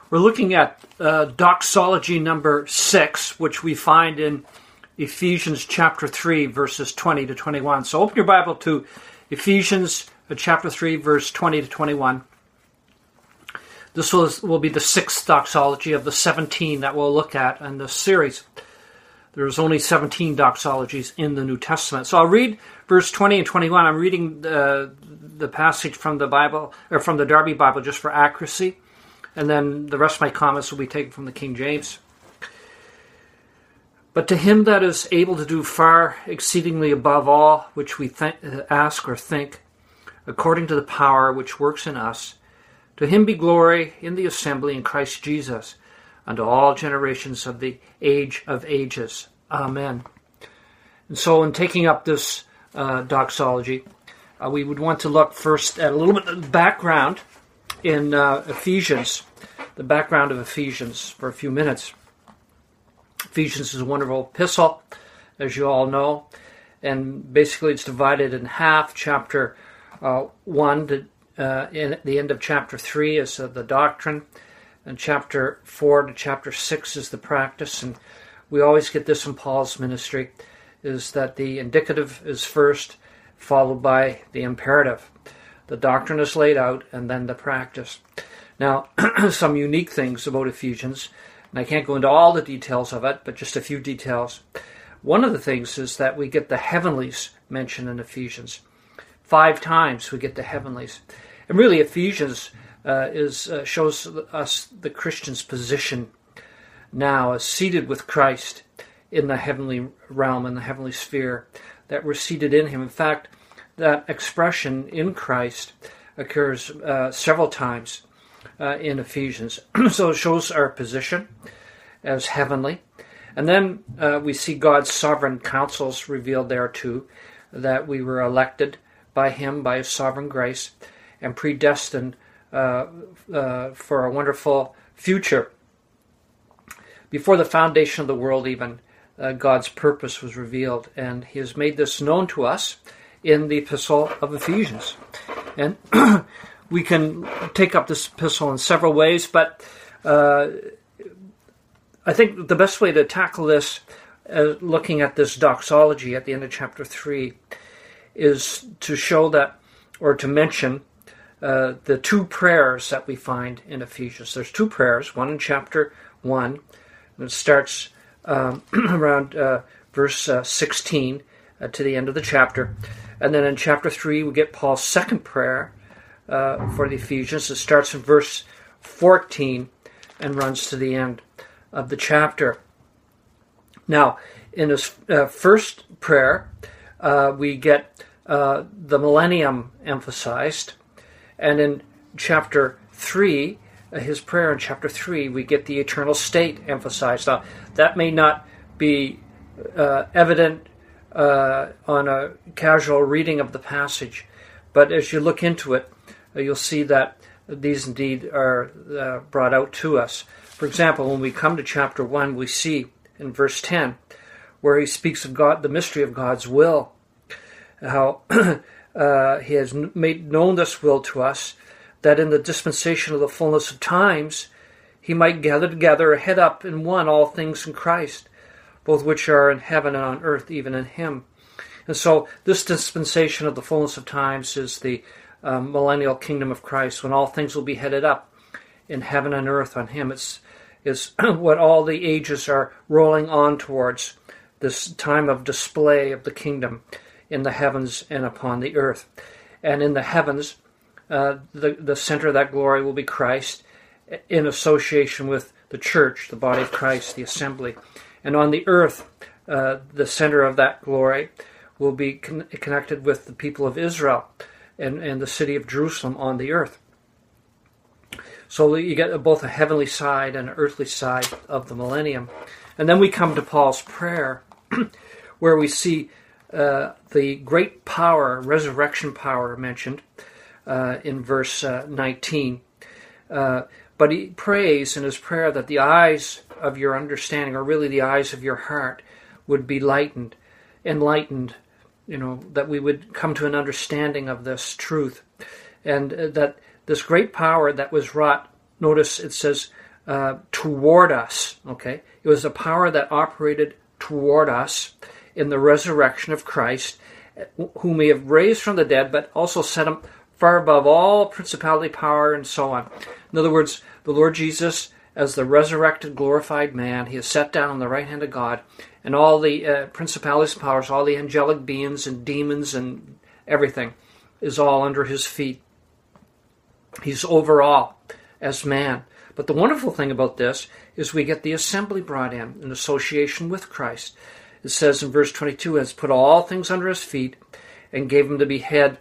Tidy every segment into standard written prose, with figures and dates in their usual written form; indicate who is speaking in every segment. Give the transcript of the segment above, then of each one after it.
Speaker 1: We're looking at doxology number 6, which we find in Ephesians chapter 3, verses 20 to 21. So open your Bible to Ephesians chapter 3, verse 20 to 21. This will be the 6th doxology of the 17 that we'll look at in this series. There's only 17 doxologies in the New Testament. So I'll read verse 20 and 21. I'm reading the passage from the Bible, or from the Darby Bible, just for accuracy. And then the rest of my comments will be taken from the King James. But to him that is able to do far exceedingly above all which we ask or think, according to the power which works in us, to him be glory in the assembly in Christ Jesus, unto all generations of the age of ages. Amen. And so in taking up this doxology, we would want to look first at a little bit of the background in Ephesians, the background of Ephesians for a few minutes. Ephesians is a wonderful epistle, as you all know, and basically it's divided in half. Chapter 1, in the end of chapter 3 is the doctrine, and chapter 4 to chapter 6 is the practice. And we always get this in Paul's ministry, is that the indicative is first, followed by the imperative. The doctrine is laid out, and then the practice. Now, some unique things about Ephesians, and I can't go into all the details of it, but just a few details. One of the things is that we get the heavenlies mentioned in Ephesians. 5 times we get the heavenlies. And really, Ephesians shows us the Christian's position now as seated with Christ in the heavenly realm, in the heavenly sphere, that we're seated in him. In fact, that expression in Christ occurs several times in Ephesians. So it shows our position as heavenly. And then we see God's sovereign counsels revealed there too, that we were elected by him, by his sovereign grace, and predestined for a wonderful future. Before the foundation of the world even, God's purpose was revealed, and he has made this known to us in the epistle of Ephesians. And we can take up this epistle in several ways, but I think the best way to tackle this, looking at this doxology at the end of chapter 3, is to show that, or to mention, the 2 prayers that we find in Ephesians. There's 2 prayers, one in chapter 1, and it starts around verse 16 to the end of the chapter. And then in chapter 3, we get Paul's second prayer for the Ephesians. It starts in verse 14 and runs to the end of the chapter. Now, in his first prayer, we get the millennium emphasized. And in chapter 3, his prayer in chapter 3, we get the eternal state emphasized. Now, that may not be evident on a casual reading of the passage, but as you look into it, you'll see that these indeed are brought out to us. For example, when we come to chapter 1, we see in verse 10, where he speaks of God, the mystery of God's will, how he has made known this will to us, that in the dispensation of the fullness of times, he might gather together, head up in one, all things in Christ, both which are in heaven and on earth, even in him. And so this dispensation of the fullness of times is the millennial kingdom of Christ, when all things will be headed up in heaven and earth on him. It's what all the ages are rolling on towards, this time of display of the kingdom in the heavens and upon the earth. And in the heavens, the center of that glory will be Christ, in association with the church, the body of Christ, the assembly. And on the earth, the center of that glory will be connected with the people of Israel and the city of Jerusalem on the earth. So you get both a heavenly side and an earthly side of the millennium. And then we come to Paul's prayer, where we see the great power, resurrection power mentioned in verse 19. But he prays in his prayer that the eyes of your understanding, or really the eyes of your heart, would be enlightened, that we would come to an understanding of this truth. And that this great power that was wrought, notice it says, toward us. Okay, it was a power that operated toward us in the resurrection of Christ, whom we have raised from the dead, but also set him far above all principality, power, and so on. In other words, the Lord Jesus, as the resurrected, glorified man, he is set down on the right hand of God, and all the principalities, powers, all the angelic beings and demons and everything is all under his feet. He's over all as man. But the wonderful thing about this is we get the assembly brought in association with Christ. It says in verse 22, has put all things under his feet and gave him to be head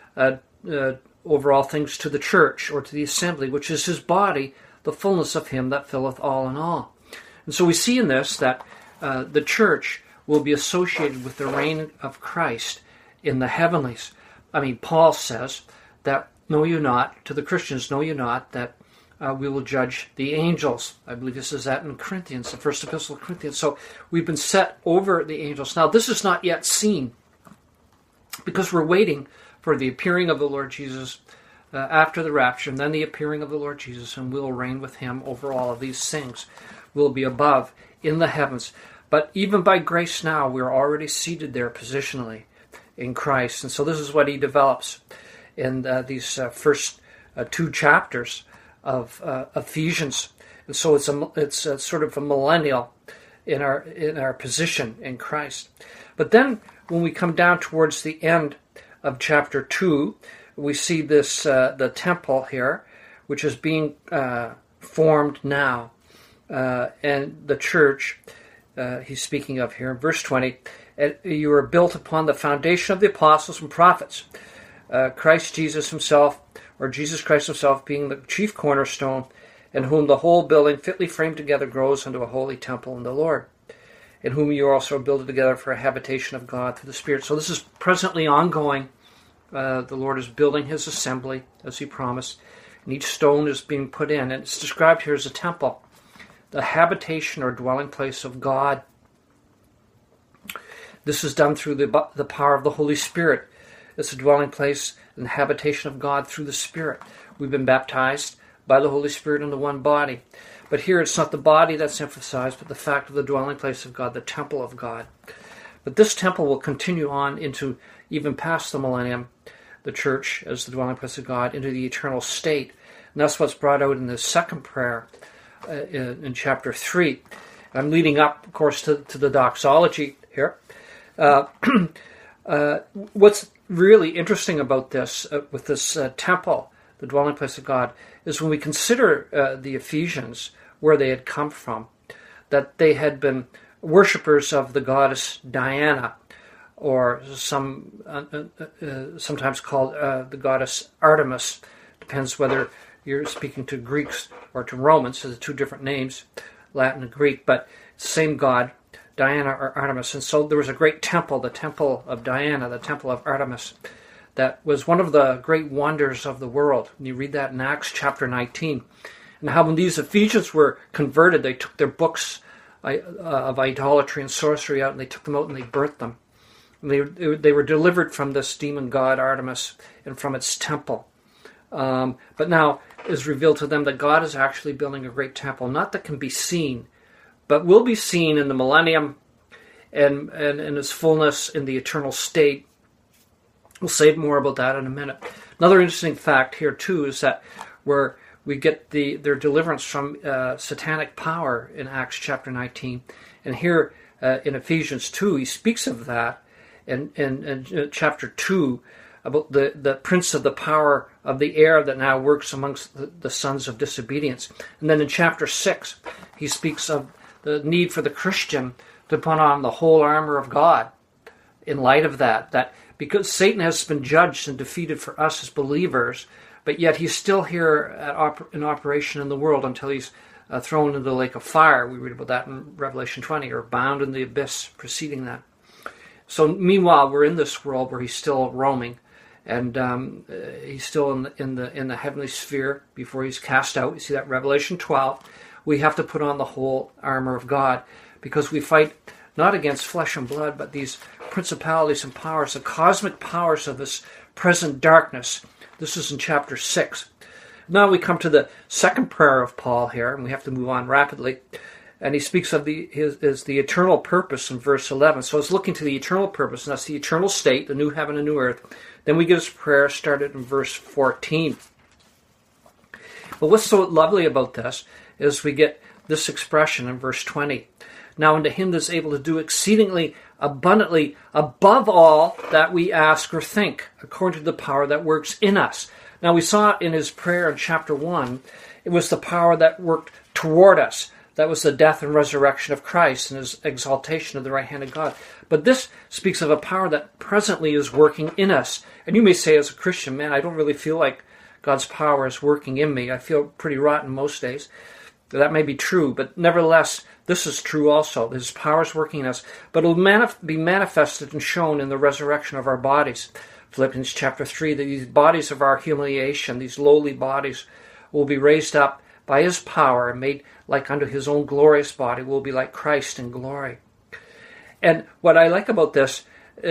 Speaker 1: over all things to the church, or to the assembly, which is his body, the fullness of him that filleth all in all. And so we see in this that the church will be associated with the reign of Christ in the heavenlies. I mean, Paul says that, know you not, to the Christians, know you not, that we will judge the angels. I believe this is that in Corinthians, the first epistle of Corinthians. So we've been set over the angels. Now, this is not yet seen, because we're waiting for the appearing of the Lord Jesus after the rapture, and then the appearing of the Lord Jesus, and we'll reign with him over all of these things. We'll be above in the heavens. But even by grace now, we're already seated there positionally in Christ. And so this is what he develops in these first two chapters of Ephesians. And so it's sort of a millennial in our position in Christ. But then when we come down towards the end of chapter 2, we see this the temple here, which is being formed now, and the church he's speaking of here in verse 20. You are built upon the foundation of the apostles and prophets, Christ Jesus himself, or Jesus Christ himself, being the chief cornerstone, in whom the whole building fitly framed together grows unto a holy temple in the Lord, in whom you are also builded together for a habitation of God through the Spirit. So this is presently ongoing. The Lord is building his assembly, as he promised, and each stone is being put in. And it's described here as a temple, the habitation or dwelling place of God. This is done through the power of the Holy Spirit. It's a dwelling place and habitation of God through the Spirit. We've been baptized by the Holy Spirit into one body. But here it's not the body that's emphasized, but the fact of the dwelling place of God, the temple of God. But this temple will continue on into even past the millennium, the church as the dwelling place of God, into the eternal state. And that's what's brought out in the second prayer in chapter 3. I'm leading up, of course, to the doxology here. What's really interesting about this, with this temple, the dwelling place of God, is when we consider the Ephesians, where they had come from, that they had been worshippers of the goddess Diana, or sometimes called the goddess Artemis. Depends whether you're speaking to Greeks or to Romans, so the two different names, Latin and Greek, but same god, Diana or Artemis. And so there was a great temple, the temple of Diana, the temple of Artemis, that was one of the great wonders of the world. And you read that in Acts chapter 19. And how when these Ephesians were converted, they took their books of idolatry and sorcery out, and they took them out and they burnt them. And they were delivered from this demon god Artemis and from its temple. But now it is revealed to them that God is actually building a great temple, not that can be seen, but will be seen in the millennium and in its fullness in the eternal state. We'll say more about that in a minute. Another interesting fact here, too, is that where we get their deliverance from satanic power in Acts chapter 19. And here in Ephesians 2, he speaks of that in chapter 2, about the prince of the power of the air that now works amongst the sons of disobedience. And then in chapter 6, he speaks of the need for the Christian to put on the whole armor of God in light of that because Satan has been judged and defeated for us as believers, but yet he's still here in operation in the world until he's thrown into the lake of fire. We read about that in Revelation 20, or bound in the abyss preceding that. So meanwhile, we're in this world where he's still roaming, and he's still in the heavenly sphere before he's cast out. You see that in Revelation 12. We have to put on the whole armor of God, because we fight not against flesh and blood, but these principalities and powers, the cosmic powers of this present darkness. This is in chapter 6. Now we come to the second prayer of Paul here, and we have to move on rapidly. And he speaks of the eternal purpose in verse 11. So it's looking to the eternal purpose, and that's the eternal state, the new heaven and new earth. Then we get his prayer started in verse 14. But what's so lovely about this is we get this expression in verse 20. Now unto him that is able to do exceedingly abundantly above all that we ask or think, according to the power that works in us. Now we saw in his prayer in chapter 1, it was the power that worked toward us. That was the death and resurrection of Christ and his exaltation of the right hand of God. But this speaks of a power that presently is working in us. And you may say as a Christian, man, I don't really feel like God's power is working in me. I feel pretty rotten most days. That may be true, but nevertheless, this is true also. His power is working in us. But it will be manifested and shown in the resurrection of our bodies. Philippians chapter 3, that these bodies of our humiliation, these lowly bodies, will be raised up by his power and made like unto his own glorious body, will be like Christ in glory. And what I like about this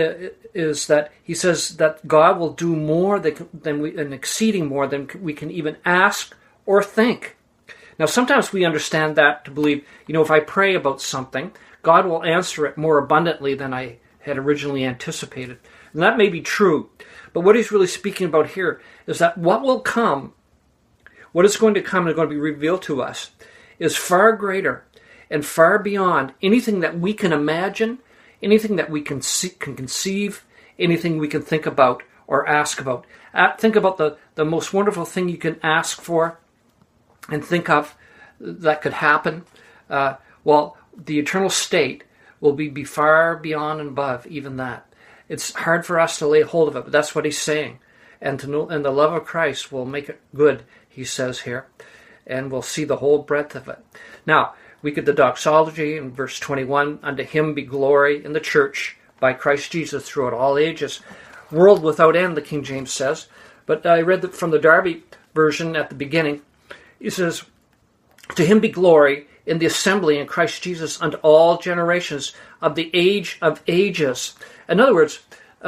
Speaker 1: is that he says that God will do more and exceeding more than we can even ask or think. Now, sometimes we understand that to believe, if I pray about something, God will answer it more abundantly than I had originally anticipated. And that may be true. But what he's really speaking about here is that what will come, what is going to come and going to be revealed to us, is far greater and far beyond anything that we can imagine, anything that we can conceive, anything we can think about or ask about. Think about the most wonderful thing you can ask for and think of that could happen. Well, the eternal state will be far beyond and above even that. It's hard for us to lay hold of it, but that's what he's saying. And the love of Christ will make it good, he says here. And we'll see the whole breadth of it. Now, we get the doxology in verse 21. Unto him be glory in the church by Christ Jesus throughout all ages. World without end, the King James says. But I read from the Darby version at the beginning. He says, to him be glory in the assembly in Christ Jesus unto all generations of the age of ages. In other words,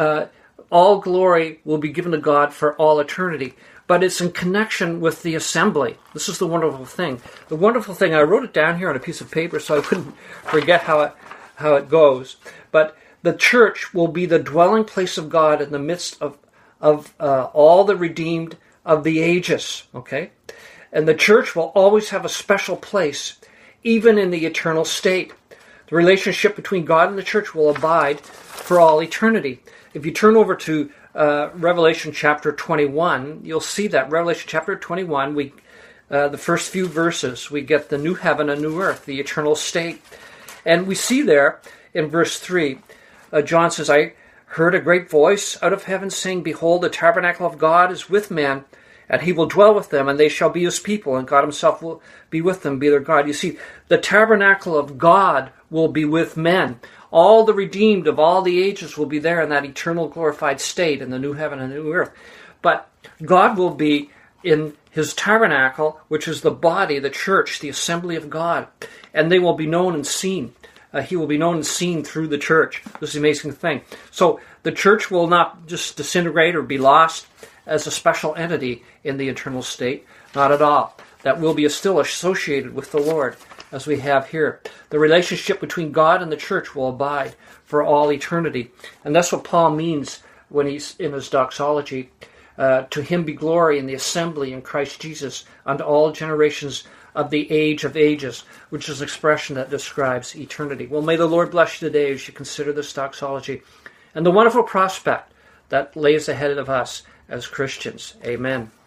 Speaker 1: all glory will be given to God for all eternity. But it's in connection with the assembly. This is the wonderful thing. The wonderful thing, I wrote it down here on a piece of paper so I wouldn't forget how it goes. But the church will be the dwelling place of God in the midst of all the redeemed of the ages. Okay? And the church will always have a special place, even in the eternal state. The relationship between God and the church will abide for all eternity. If you turn over to Revelation chapter 21, you'll see that. Revelation chapter 21, the first few verses, we get the new heaven and new earth, the eternal state. And we see there in verse 3, John says, I heard a great voice out of heaven saying, behold, the tabernacle of God is with men, and he will dwell with them, and they shall be his people, and God himself will be with them, be their God. You see, the tabernacle of God will be with men. All the redeemed of all the ages will be there in that eternal glorified state in the new heaven and new earth. But God will be in his tabernacle, which is the body, the church, the assembly of God. And they will be known and seen. He will be known and seen through the church. This is the amazing thing. So the church will not just disintegrate or be lost as a special entity in the eternal state. Not at all. That will be still associated with the Lord, as we have here. The relationship between God and the church will abide for all eternity. And that's what Paul means when he's in his doxology. To him be glory in the assembly in Christ Jesus unto all generations of the age of ages, which is an expression that describes eternity. Well, may the Lord bless you today as you consider this doxology and the wonderful prospect that lays ahead of us as Christians. Amen.